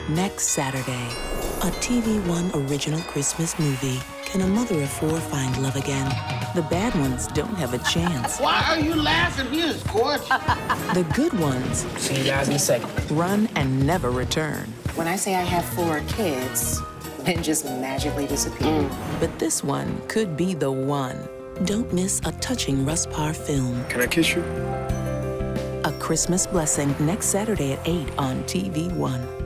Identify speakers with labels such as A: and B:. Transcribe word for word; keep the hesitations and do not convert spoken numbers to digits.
A: Next Saturday, a T V One original Christmas movie. Can a mother of four find love again? The bad ones don't have a chance.
B: Why are you laughing? He is gorgeous.
A: The good ones...
C: See you guys in a second.
A: ...run and never return.
D: When I say I have four kids, then just magically disappear.
A: Mm. But this one could be the one. Don't miss a touching Russ Parr film.
C: Can I kiss you?
A: A Christmas Blessing, next Saturday at eight on T V One.